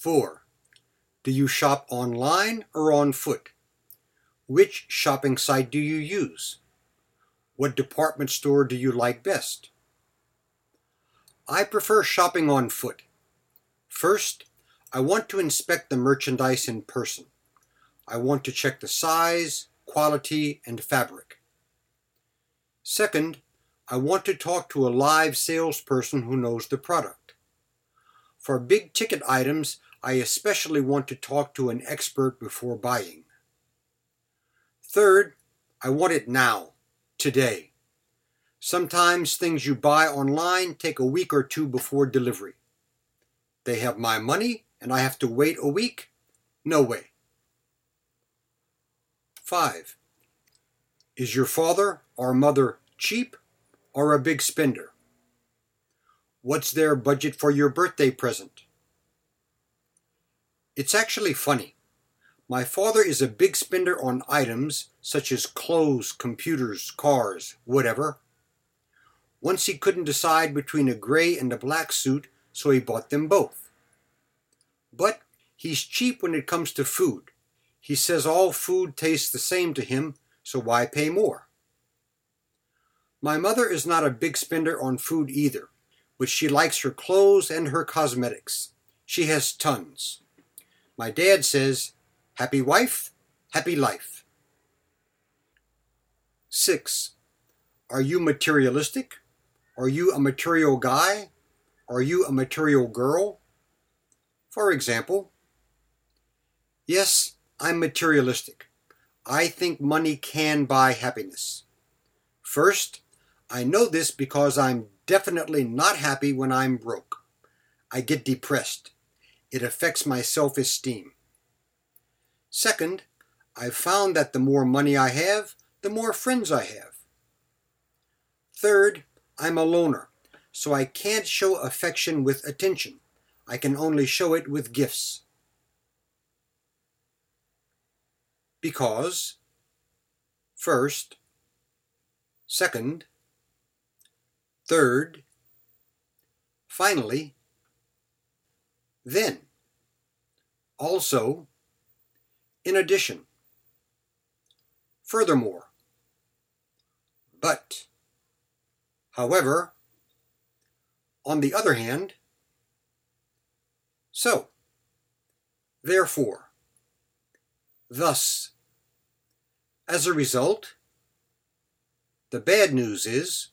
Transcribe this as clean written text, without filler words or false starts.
4. Do you shop online or on foot? Which shopping site do you use? What department store do you like best? I prefer shopping on foot. First, I want to inspect the merchandise in person. I want to check the size, quality, and fabric. Second, I want to talk to a live salesperson who knows the product. For big ticket items, I especially want to talk to an expert before buying. Third, I want it now, today. Sometimes things you buy online take a week or two before delivery. They have my money and I have to wait a week? No way. 5. Is your father or mother cheap or a big spender? What's their budget for your birthday present? It's actually funny. My father is a big spender on items such as clothes, computers, cars, whatever. Once he couldn't decide between a gray and a black suit, so he bought them both. But he's cheap when it comes to food. He says all food tastes the same to him, so why pay more? My mother is not a big spender on food either, but she likes her clothes and her cosmetics. She has tons. My dad says, happy wife, happy life. 6. Are you materialistic? Are you a material guy? Are you a material girl? For example, yes, I'm materialistic. I think money can buy happiness. First, I know this because I'm definitely not happy when I'm broke. I get depressed. It affects my self-esteem. Second, I've found that the more money I have, the more friends I have. Third, I'm a loner, so I can't show affection with attention. I can only show it with gifts. Because, first, second, third, finally, then, also, in addition, furthermore, but, however, on the other hand, so, therefore, thus. As a result, the bad news is